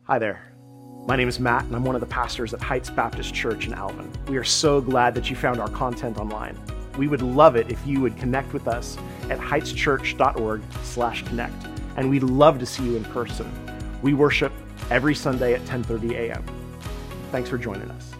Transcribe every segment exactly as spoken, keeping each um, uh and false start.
Hi there. My name is Matt, and I'm one of the pastors at Heights Baptist Church in Alvin. We are so glad that you found our content online. We would love it if you would connect with us at heightschurch.org slash connect, and we'd love to see you in person. We worship every Sunday at ten thirty a.m. Thanks for joining us.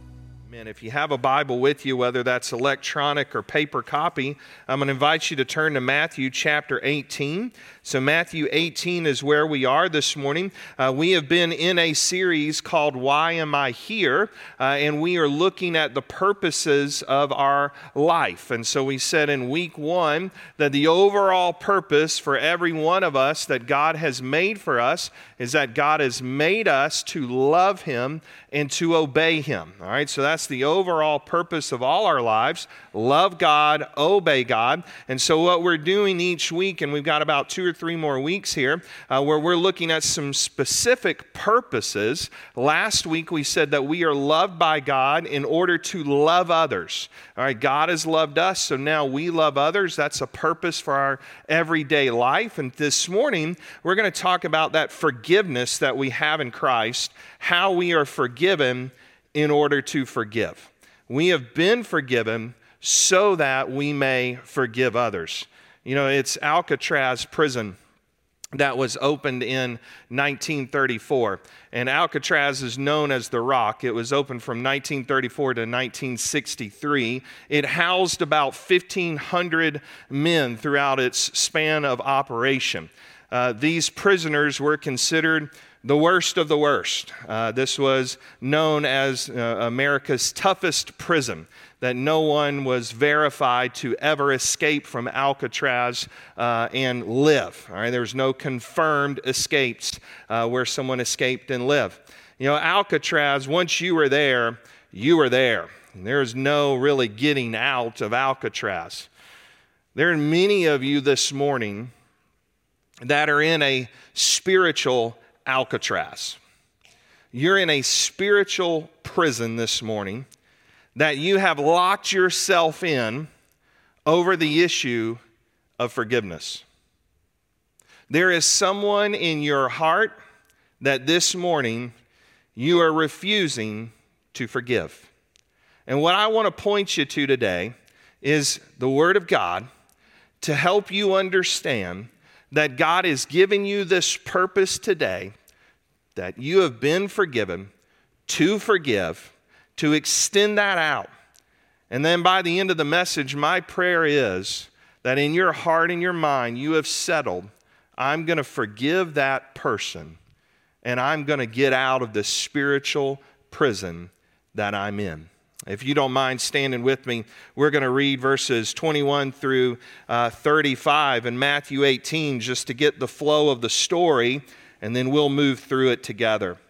And if you have a Bible with you, whether that's electronic or paper copy, I'm going to invite you to turn to Matthew chapter eighteen. So Matthew eighteen is where we are this morning. Uh, we have been in a series called Why Am I Here? Uh, and we are looking at the purposes of our life. And so we said in week one that the overall purpose for every one of us that God has made for us is that God has made us to love Him and to obey Him. All right, so that's the overall purpose of all our lives. Love God, obey God. And so what we're doing each week, and we've got about two or three more weeks here, uh, where we're looking at some specific purposes. Last week we said that we are loved by God in order to love others. All right, God has loved us, so now we love others. That's a purpose for our everyday life. And this morning we're going to talk about that forgiveness that we have in Christ, how we are forgiven in order to forgive. We have been forgiven so that we may forgive others. You know, it's Alcatraz prison that was opened in nineteen thirty-four. And Alcatraz is known as the Rock. It was opened from nineteen thirty-four to nineteen sixty-three. It housed about fifteen hundred men throughout its span of operation. Uh, these prisoners were considered the worst of the worst. Uh, this was known as uh, America's toughest prison, that no one was verified to ever escape from Alcatraz uh, and live. All right, there was no confirmed escapes uh, where someone escaped and lived. You know, Alcatraz, once you were there, you were there. There's no really getting out of Alcatraz. There are many of you this morning that are in a spiritual Alcatraz. You're in a spiritual prison this morning that you have locked yourself in over the issue of forgiveness. There is someone in your heart that this morning you are refusing to forgive. And what I want to point you to today is the Word of God to help you understand that God is giving you this purpose today, that you have been forgiven, to forgive, to extend that out. And then by the end of the message, my prayer is that in your heart and your mind, you have settled, I'm going to forgive that person, and I'm going to get out of the spiritual prison that I'm in. If you don't mind standing with me, we're going to read verses twenty-one through uh, thirty-five in Matthew eighteen just to get the flow of the story, and then we'll move through it together. It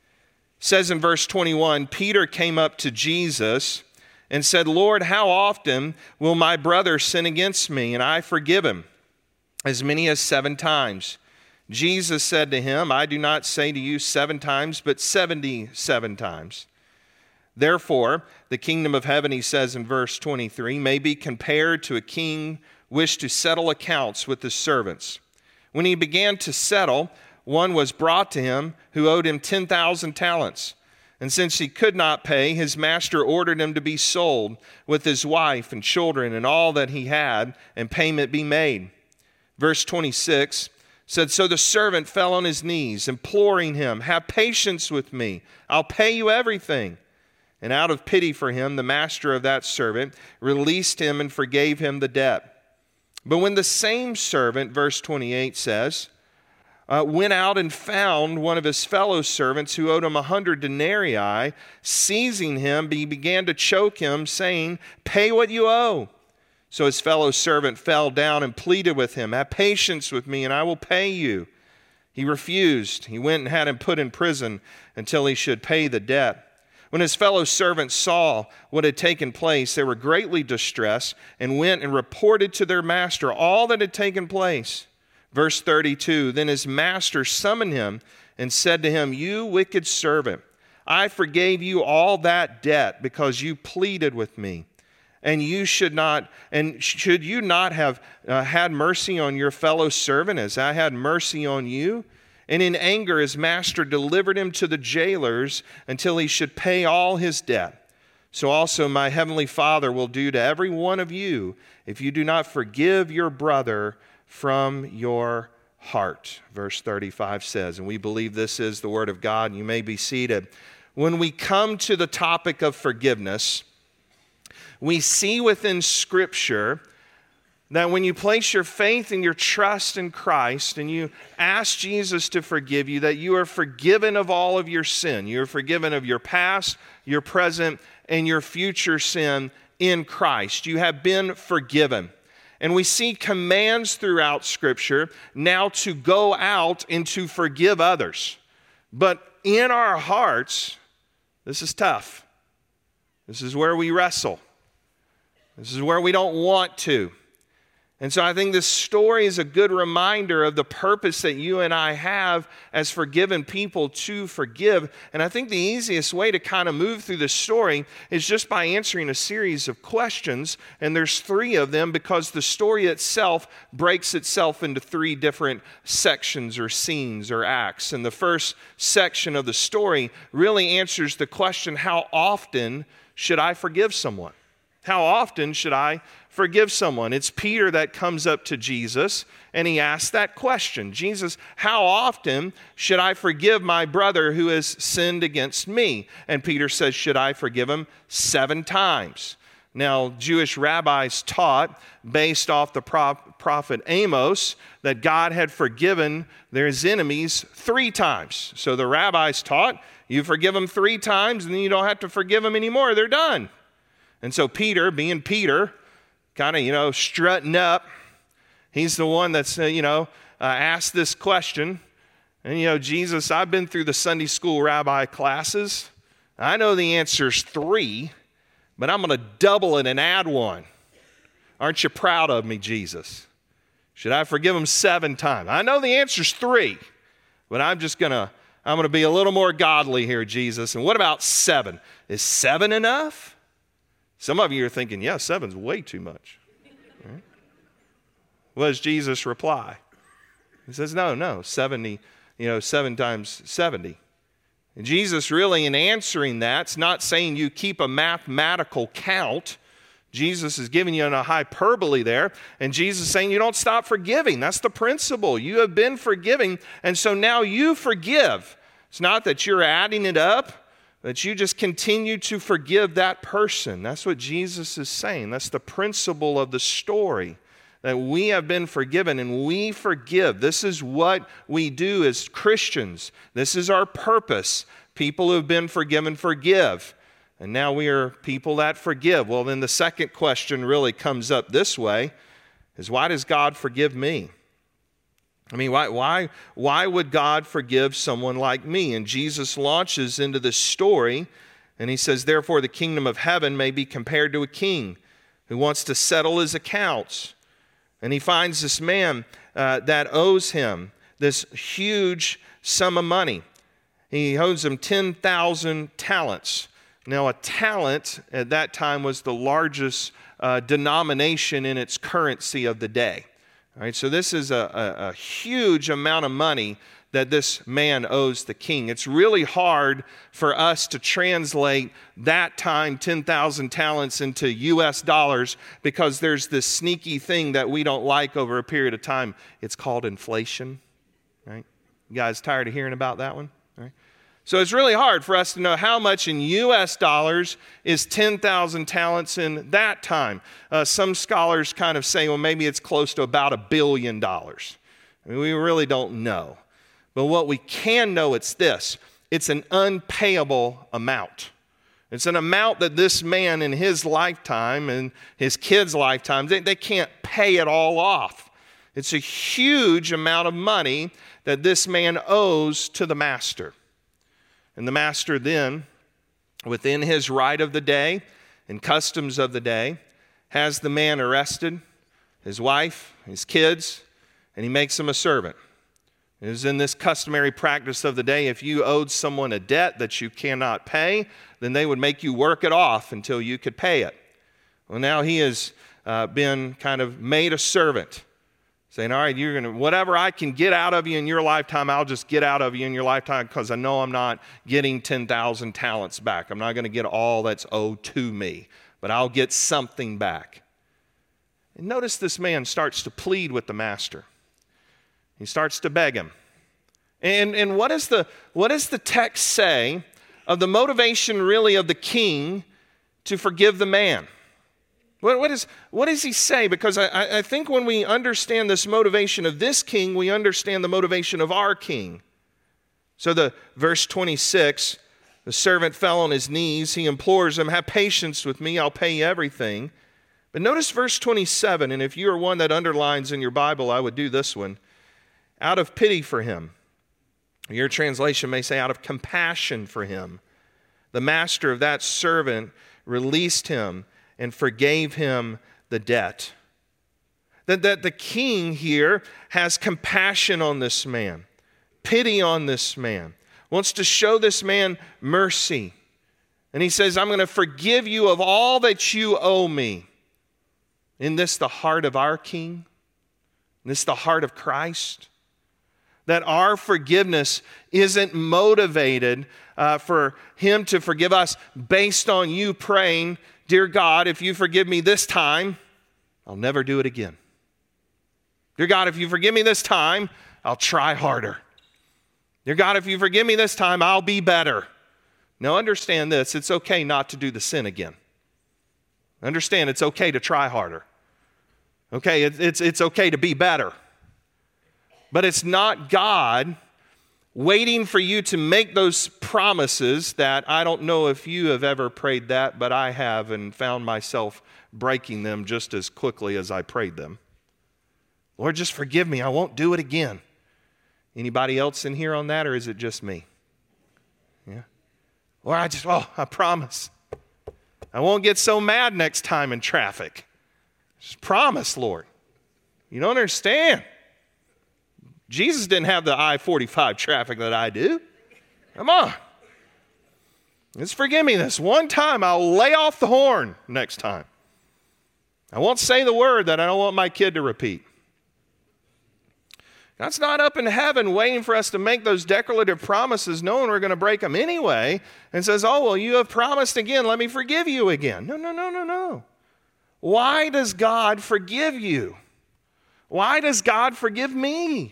says in verse twenty-one, Peter came up to Jesus and said, Lord, how often will my brother sin against me and I forgive him? As many as seven times. Jesus said to him, I do not say to you seven times, but seventy-seven times. Therefore, the kingdom of heaven, he says in verse twenty-three, may be compared to a king wished to settle accounts with his servants. When he began to settle, one was brought to him who owed him ten thousand talents. And since he could not pay, his master ordered him to be sold with his wife and children and all that he had, and payment be made. Verse twenty-six said, so the servant fell on his knees, imploring him, have patience with me, I'll pay you everything. And out of pity for him, the master of that servant released him and forgave him the debt. But when the same servant, verse twenty-eight says, uh, went out and found one of his fellow servants who owed him a hundred denarii, seizing him, he began to choke him, saying, pay what you owe. So his fellow servant fell down and pleaded with him, have patience with me and I will pay you. He refused. He went and had him put in prison until he should pay the debt. When his fellow servants saw what had taken place, they were greatly distressed and went and reported to their master all that had taken place. Verse thirty-two, then his master summoned him and said to him, you wicked servant, I forgave you all that debt because you pleaded with me. And you should not, and should you not have uh, had mercy on your fellow servant as I had mercy on you? And in anger his master delivered him to the jailers until he should pay all his debt. So also my heavenly Father will do to every one of you if you do not forgive your brother from your heart." Verse thirty-five says, and we believe this is the word of God. You may be seated. When we come to the topic of forgiveness, we see within Scripture that when you place your faith and your trust in Christ and you ask Jesus to forgive you, that you are forgiven of all of your sin. You are forgiven of your past, your present, and your future sin in Christ. You have been forgiven. And we see commands throughout Scripture now to go out and to forgive others. But in our hearts, this is tough. This is where we wrestle. This is where we don't want to. And so I think this story is a good reminder of the purpose that you and I have as forgiven people to forgive. And I think the easiest way to kind of move through this story is just by answering a series of questions. And there's three of them because the story itself breaks itself into three different sections or scenes or acts. And the first section of the story really answers the question, how often should I forgive someone? How often should I forgive someone? It's Peter that comes up to Jesus and he asks that question. Jesus, how often should I forgive my brother who has sinned against me? And Peter says, should I forgive him seven times? Now, Jewish rabbis taught, based off the prophet Amos, that God had forgiven their enemies three times. So the rabbis taught, you forgive them three times and then you don't have to forgive them anymore. They're done. And so Peter, being Peter, kind of, you know, strutting up, he's the one that's, uh, you know, uh, asked this question. And, you know, Jesus, I've been through the Sunday school rabbi classes. I know the answer's three, but I'm going to double it and add one. Aren't you proud of me, Jesus? Should I forgive him seven times? I know the answer's three, but I'm just going to, I'm going to be a little more godly here, Jesus. And what about seven? Is seven enough? Some of you are thinking, yeah, seven's way too much. Right? What does Jesus reply? He says, no, no, seventy, you know, seven times seventy. And Jesus really, in answering that, it's not saying you keep a mathematical count. Jesus is giving you a hyperbole there. And Jesus is saying you don't stop forgiving. That's the principle. You have been forgiving, and so now you forgive. It's not that you're adding it up, that you just continue to forgive that person. That's what Jesus is saying. That's the principle of the story, that we have been forgiven and we forgive. This is what we do as Christians. This is our purpose. People who have been forgiven forgive. And now we are people that forgive. Well, then the second question really comes up this way, is why does God forgive me? I mean, why, why, why would God forgive someone like me? And Jesus launches into this story, and he says, therefore, the kingdom of heaven may be compared to a king who wants to settle his accounts. And he finds this man uh, that owes him this huge sum of money. He owes him ten thousand talents. Now, a talent at that time was the largest uh, denomination in its currency of the day. All right, so this is a, a, a huge amount of money that this man owes the king. It's really hard for us to translate that time, ten thousand talents, into U S dollars because there's this sneaky thing that we don't like over a period of time. It's called inflation. Right? You guys tired of hearing about that one? All right. So it's really hard for us to know how much in U S dollars is ten thousand talents in that time. Uh, some scholars kind of say, well, maybe it's close to about a billion dollars. I mean, we really don't know. But what we can know, it's this. It's an unpayable amount. It's an amount that this man in his lifetime and his kids' lifetime, they, they can't pay it all off. It's a huge amount of money that this man owes to the master. And the master then, within his right of the day and customs of the day, has the man arrested, his wife, his kids, and he makes him a servant. It is in this customary practice of the day, if you owed someone a debt that you cannot pay, then they would make you work it off until you could pay it. Well, now he has uh, been kind of made a servant. Saying, all right, you're going to, whatever I can get out of you in your lifetime, I'll just get out of you in your lifetime because I know I'm not getting ten thousand talents back. I'm not going to get all that's owed to me, but I'll get something back. And notice this man starts to plead with the master. He starts to beg him. And, and what, is the, what does the text say of the motivation really of the king to forgive the man? What, what, is, what does he say? Because I, I think when we understand this motivation of this king, we understand the motivation of our king. So the verse twenty-six, the servant fell on his knees. He implores him, have patience with me, I'll pay you everything. But notice verse twenty-seven, and if you are one that underlines in your Bible, I would do this one. Out of pity for him. Your translation may say out of compassion for him. The master of that servant released him and forgave him the debt. That, that the king here has compassion on this man, pity on this man, wants to show this man mercy. And he says, I'm going to forgive you of all that you owe me. Isn't this the heart of our king? Isn't this the heart of Christ? That our forgiveness isn't motivated uh, for him to forgive us based on you praying, dear God, if you forgive me this time, I'll never do it again. Dear God, if you forgive me this time, I'll try harder. Dear God, if you forgive me this time, I'll be better. Now understand this, it's okay not to do the sin again. Understand it's okay to try harder. Okay, it, it's, it's okay to be better. But it's not God waiting for you to make those promises that I don't know if you have ever prayed that, but I have and found myself breaking them just as quickly as I prayed them. Lord, just forgive me. I won't do it again. Anybody else in here on that, or is it just me? Yeah. Or I just, oh, I promise. I won't get so mad next time in traffic. Just promise, Lord. You don't understand. Jesus didn't have the I forty-five traffic that I do. Come on. Just forgive me this one time. I'll lay off the horn next time. I won't say the word that I don't want my kid to repeat. God's not up in heaven waiting for us to make those declarative promises knowing we're going to break them anyway and says, oh, well, you have promised again. Let me forgive you again. No, no, no, no, no. Why does God forgive you? Why does God forgive me?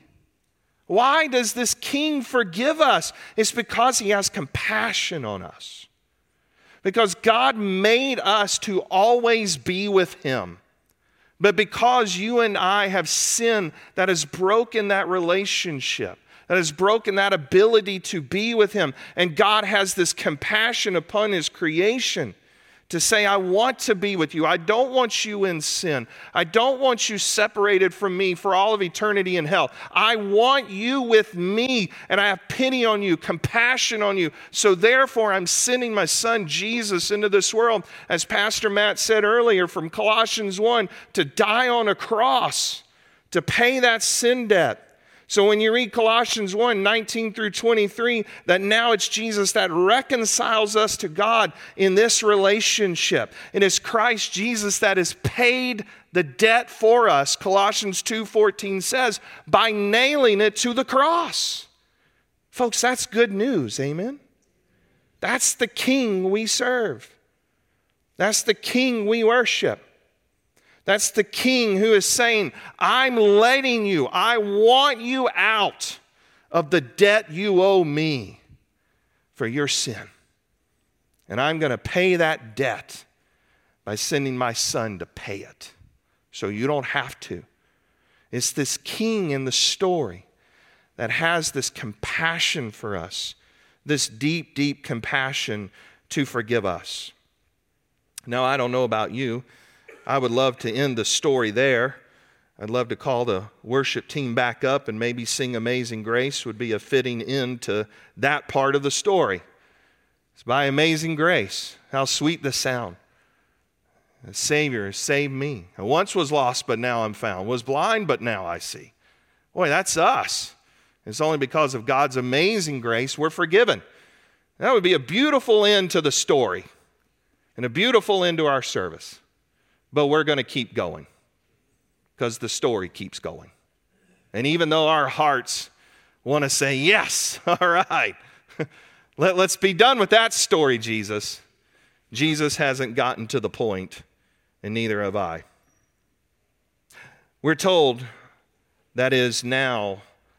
Why does this king forgive us? It's because he has compassion on us. Because God made us to always be with him. But because you and I have sinned that has broken that relationship, that has broken that ability to be with him, and God has this compassion upon his creation to say, I want to be with you. I don't want you in sin. I don't want you separated from me for all of eternity in hell. I want you with me, and I have pity on you, compassion on you. So therefore, I'm sending my son Jesus into this world, as Pastor Matt said earlier from Colossians one, to die on a cross, to pay that sin debt. So when you read Colossians one, nineteen through twenty-three, that now it's Jesus that reconciles us to God in this relationship. It is Christ Jesus that has paid the debt for us, Colossians two fourteen says, by nailing it to the cross. Folks, that's good news, amen? That's the King we serve. That's the King we worship. That's the King who is saying, I'm letting you, I want you out of the debt you owe me for your sin. And I'm going to pay that debt by sending my son to pay it so you don't have to. It's this King in the story that has this compassion for us, this deep, deep compassion to forgive us. Now, I don't know about you. I would love to end the story there. I'd love to call the worship team back up and maybe sing Amazing Grace would be a fitting end to that part of the story. It's by amazing grace. How sweet the sound. The Savior has saved me. I once was lost, but now I'm found. Was blind, but now I see. Boy, that's us. It's only because of God's amazing grace we're forgiven. That would be a beautiful end to the story and a beautiful end to our service. But we're going to keep going because the story keeps going. And even though our hearts want to say, yes, all right, Let, let's be done with that story, Jesus. Jesus hasn't gotten to the point, and neither have I. We're told that is now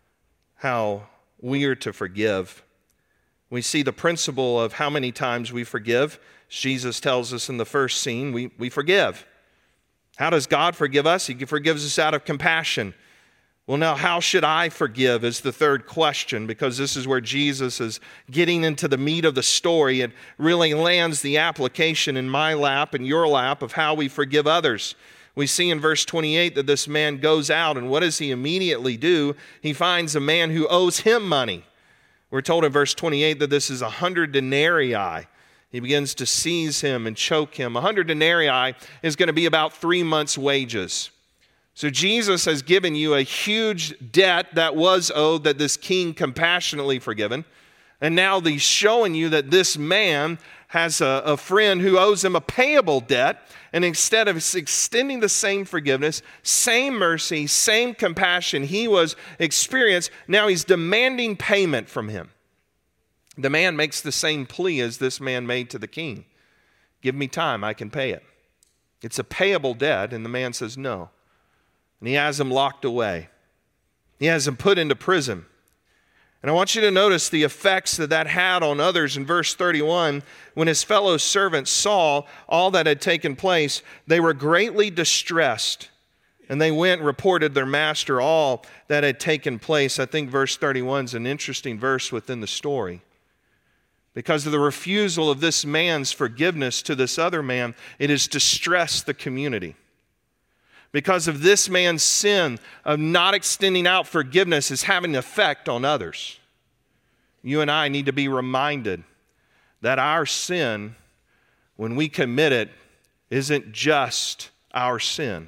how we are to forgive. We see the principle of how many times we forgive. Jesus tells us in the first scene, we, we forgive. How does God forgive us? He forgives us out of compassion. Well, now, how should I forgive is the third question, because this is where Jesus is getting into the meat of the story and really lands the application in my lap and your lap of how we forgive others. We see in verse twenty-eight that this man goes out, and what does he immediately do? He finds a man who owes him money. We're told in verse twenty-eight that this is a hundred denarii. He begins to seize him and choke him. A hundred denarii is going to be about three months' wages. So Jesus has given you a huge debt that was owed that this king compassionately forgiven. And now he's showing you that this man has a, a friend who owes him a payable debt. And instead of extending the same forgiveness, same mercy, same compassion he was experienced, now he's demanding payment from him. The man makes the same plea as this man made to the king. Give me time, I can pay it. It's a payable debt, and the man says no. And he has him locked away. He has him put into prison. And I want you to notice the effects that that had on others in verse thirty-one. When his fellow servants saw all that had taken place, they were greatly distressed. And they went and reported their master all that had taken place. I think verse thirty-one is an interesting verse within the story. Because of the refusal of this man's forgiveness to this other man, it has distressed the community. Because of this man's sin of not extending out forgiveness is having an effect on others. You and I need to be reminded that our sin, when we commit it, isn't just our sin.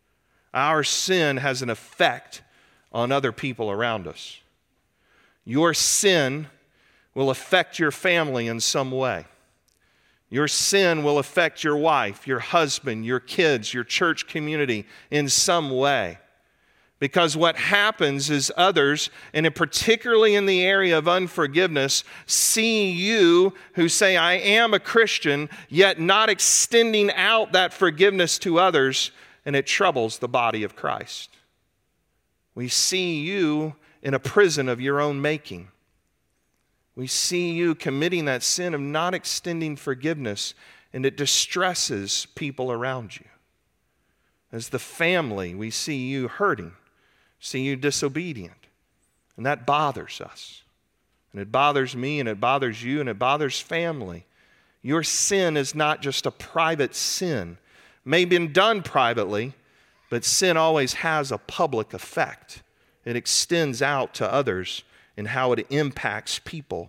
Our sin has an effect on other people around us. Your sin will affect your family in some way. Your sin will affect your wife, your husband, your kids, your church community in some way. Because what happens is others, and particularly in the area of unforgiveness, see you who say, I am a Christian, yet not extending out that forgiveness to others, and it troubles the body of Christ. We see you in a prison of your own making. We see you committing that sin of not extending forgiveness, and it distresses people around you. As the family, we see you hurting, see you disobedient, and that bothers us. And it bothers me, and it bothers you, and it bothers family. Your sin is not just a private sin. It may have been done privately, but sin always has a public effect. It extends out to others and how it impacts people.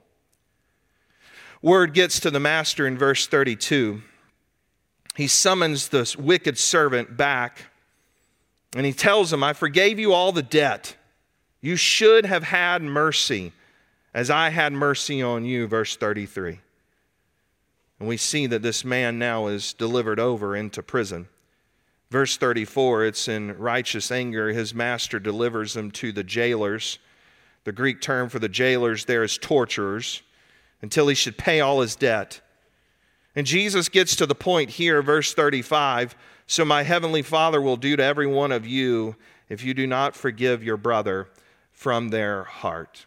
Word gets to the master in verse thirty-two. He summons this wicked servant back, and he tells him, I forgave you all the debt. You should have had mercy as I had mercy on you, verse thirty-three. And we see that this man now is delivered over into prison. Verse thirty-four, it's in righteous anger, his master delivers him to the jailers. The Greek term for the jailers there is torturers, until he should pay all his debt. And Jesus gets to the point here, verse thirty-five, so my heavenly Father will do to every one of you if you do not forgive your brother from their heart.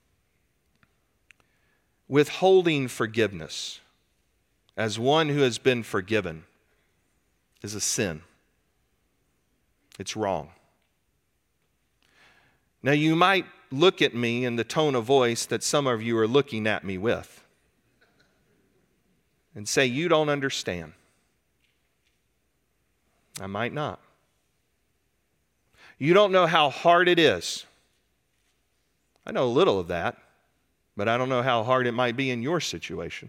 Withholding forgiveness as one who has been forgiven is a sin. It's wrong. Now you might look at me in the tone of voice that some of you are looking at me with and say, you don't understand. I might not. You don't know how hard it is. I know a little of that, but I don't know how hard it might be in your situation.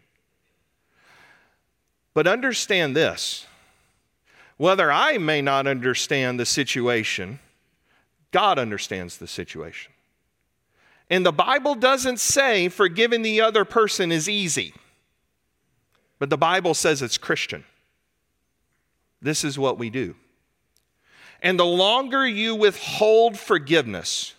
But understand this. Whether I may not understand the situation, God understands the situation. And the Bible doesn't say forgiving the other person is easy. But the Bible says it's Christian. This is what we do. And the longer you withhold forgiveness,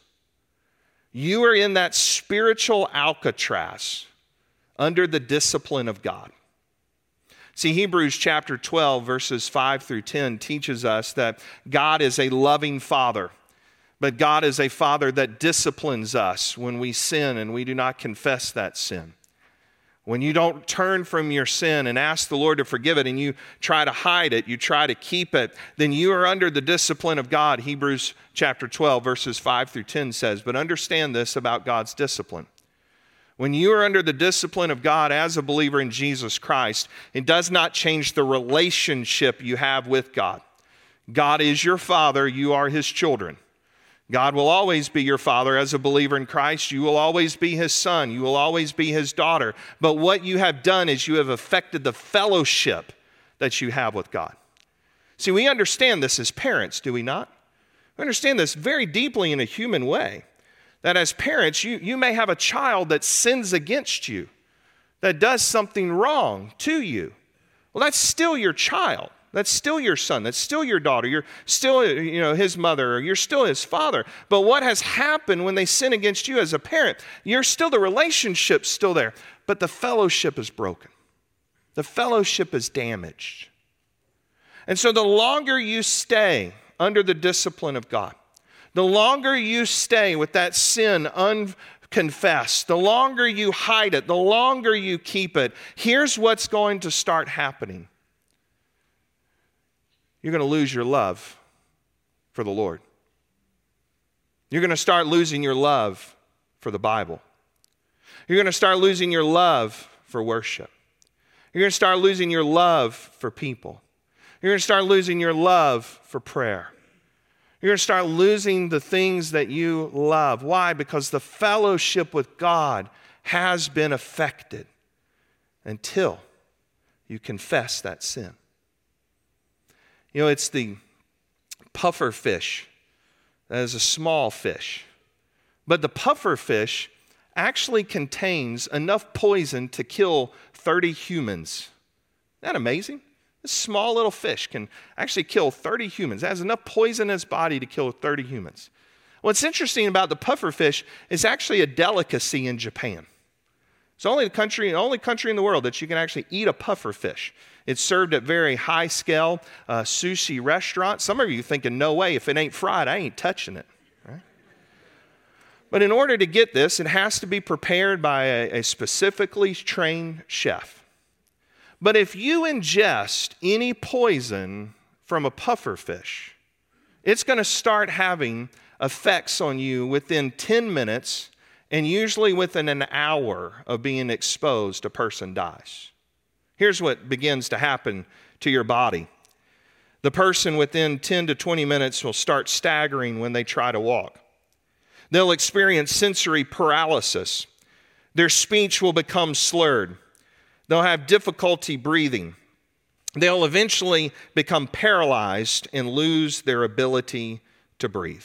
You are in that spiritual Alcatraz under the discipline of God. See, Hebrews chapter twelve, verses five through ten teaches us that God is a loving Father, but God is a Father that disciplines us when we sin and we do not confess that sin. When you don't turn from your sin and ask the Lord to forgive it and you try to hide it, you try to keep it, then you are under the discipline of God. Hebrews chapter twelve, verses five through ten says, but understand this about God's discipline. When you are under the discipline of God as a believer in Jesus Christ, it does not change the relationship you have with God. God is your Father, you are His children. God will always be your father as a believer in Christ. You will always be His son. You will always be His daughter. But what you have done is you have affected the fellowship that you have with God. See, we understand this as parents, do we not? We understand this very deeply in a human way. That as parents, you, you may have a child that sins against you, that does something wrong to you. Well, that's still your child. That's still your son. That's still your daughter. You're still, you know, his mother, or you're still his father. But what has happened when they sin against you as a parent? You're still, the relationship's still there, but the fellowship is broken. The fellowship is damaged. And so the longer you stay under the discipline of God, the longer you stay with that sin unconfessed, the longer you hide it, the longer you keep it, here's what's going to start happening. You're going to lose your love for the Lord. You're going to start losing your love for the Bible. You're going to start losing your love for worship. You're going to start losing your love for people. You're going to start losing your love for prayer. You're going to start losing the things that you love. Why? Because the fellowship with God has been affected until you confess that sin. You know, it's the puffer fish that is a small fish. But the puffer fish actually contains enough poison to kill thirty humans. Isn't that amazing? This small little fish can actually kill thirty humans. It has enough poison in its body to kill thirty humans. What's interesting about the puffer fish is actually a delicacy in Japan. It's only the country, only country in the world that you can actually eat a puffer fish. It's served at very high scale uh, sushi restaurants. Some of you thinking, no way, if it ain't fried, I ain't touching it. Right? But in order to get this, it has to be prepared by a, a specifically trained chef. But if you ingest any poison from a puffer fish, it's going to start having effects on you within ten minutes, and usually within an hour of being exposed, a person dies. Here's what begins to happen to your body. The person within ten to twenty minutes will start staggering when they try to walk. They'll experience sensory paralysis. Their speech will become slurred. They'll have difficulty breathing. They'll eventually become paralyzed and lose their ability to breathe.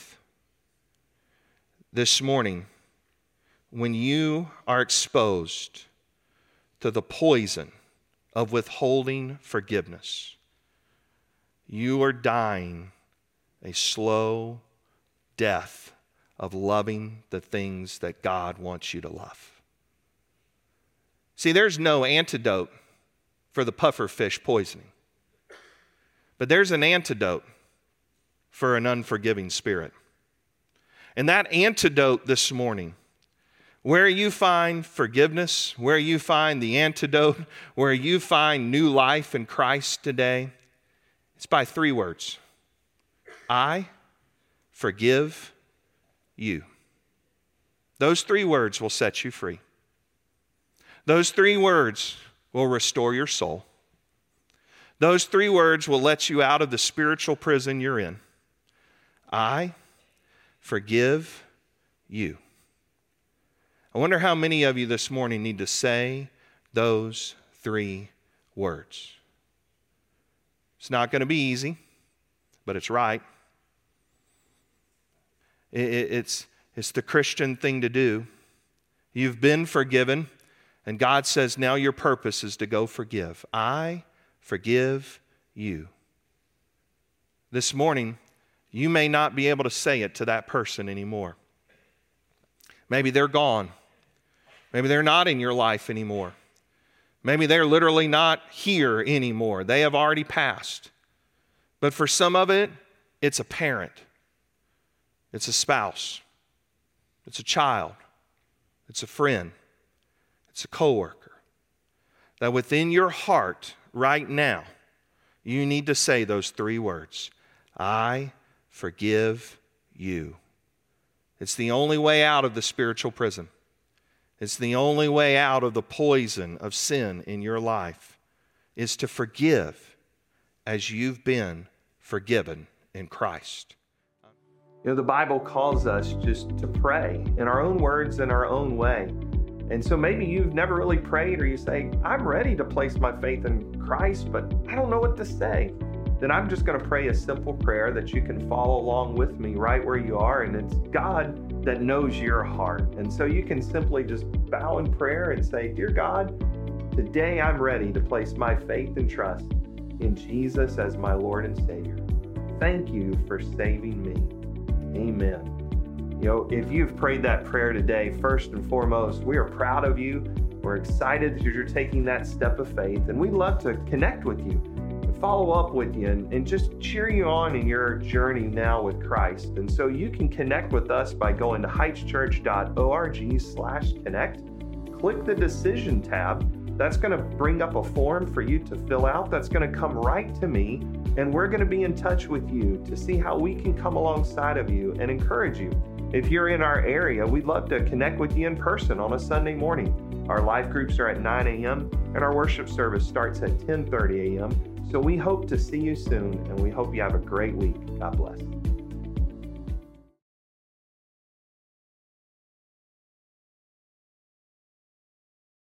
This morning, when you are exposed to the poison of withholding forgiveness, you are dying a slow death of loving the things that God wants you to love. See, there's no antidote for the puffer fish poisoning, but there's an antidote for an unforgiving spirit. And that antidote this morning, where you find forgiveness, where you find the antidote, where you find new life in Christ today, it's by three words. I forgive you. Those three words will set you free. Those three words will restore your soul. Those three words will let you out of the spiritual prison you're in. I forgive you. I wonder how many of you this morning need to say those three words. It's not going to be easy, but it's right. It's, it's the Christian thing to do. You've been forgiven, and God says now your purpose is to go forgive. I forgive you. This morning, you may not be able to say it to that person anymore. Maybe they're gone. Maybe they're not in your life anymore. Maybe they're literally not here anymore. They have already passed. But for some of it, it's a parent. It's a spouse. It's a child. It's a friend. It's a coworker. That within your heart right now, you need to say those three words. I forgive you. It's the only way out of the spiritual prison. It's the only way out of the poison of sin in your life, is to forgive as you've been forgiven in Christ. You know, the Bible calls us just to pray in our own words, in our own way. And so maybe you've never really prayed, or you say, I'm ready to place my faith in Christ, but I don't know what to say. Then I'm just going to pray a simple prayer that you can follow along with me right where you are. And it's God that knows your heart. And so you can simply just bow in prayer and say, Dear God, today I'm ready to place my faith and trust in Jesus as my Lord and Savior. Thank you for saving me. Amen. You know, if you've prayed that prayer today, first and foremost, we are proud of you. We're excited that you're taking that step of faith, and we'd love to connect with you, follow up with you, and, and just cheer you on in your journey now with Christ. And so you can connect with us by going to heightschurch.org slash connect. Click the decision tab. That's going to bring up a form for you to fill out. That's going to come right to me, and we're going to be in touch with you to see how we can come alongside of you and encourage you. If you're in our area, we'd love to connect with you in person on a Sunday morning. Our life groups are at nine a.m. and our worship service starts at ten thirty a.m. So we hope to see you soon, and we hope you have a great week. God bless.